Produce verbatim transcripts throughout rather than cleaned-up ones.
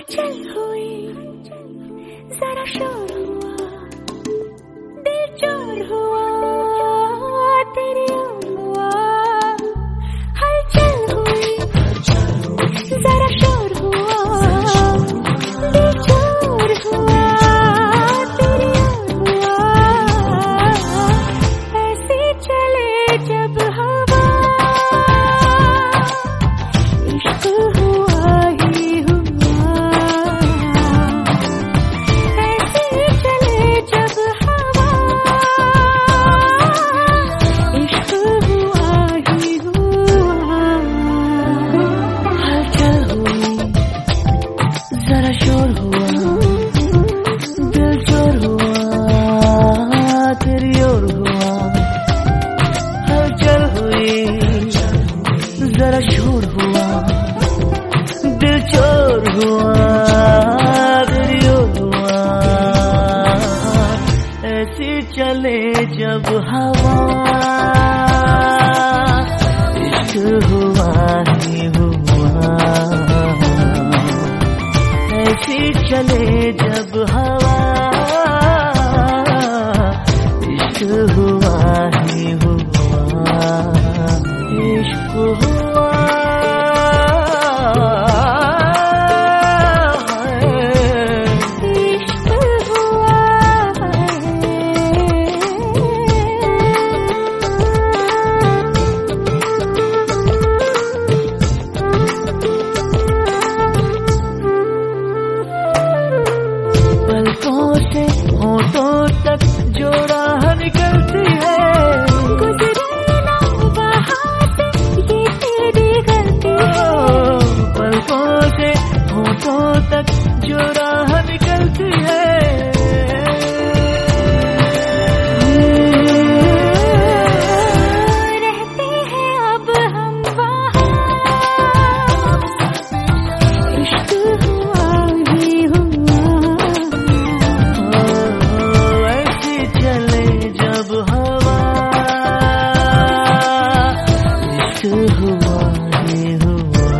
हलचल हुई, जरा शोर हुआ, दिल चोर हुआ, तेरी ओर हुआ। हलचल हुई, जरा शोर हुआ, दिल चोर हुआ, तेरी ओर हुआ। ऐसे चले जब हवा, इश्क हुआ ही हुआ। ऐसे चले जब हवा, इश्क हुआ ही हुआ। हलचल हुई, जरा शोर हुआ, दिल चोर हुआ, तेरी ओर हुआ। हलचल हुई, जरा शोर हुआ, दिल चोर हुआ, तेरी ओर हुआ। ऐसी चले जब हवा, इश्क हुआ ही हुआ। ऐसी चले जब हवा, इश्क हुआ ही हुआ। इश्क हुआ पलकों से होठों तक जो राह निकलती है, गुजरे ना वहाँ से ये तेरी गलती है। पलकों से होठों तक जो राह निकलती है, रहते हैं अब हम वहाँ। इश्क हुआ ही हुआ। ऐसी चले जब हवा, इश्क हुआ ही हुआ।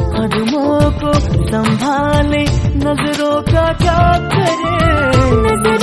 कदमों को संभाले, नजरों का क्या करे।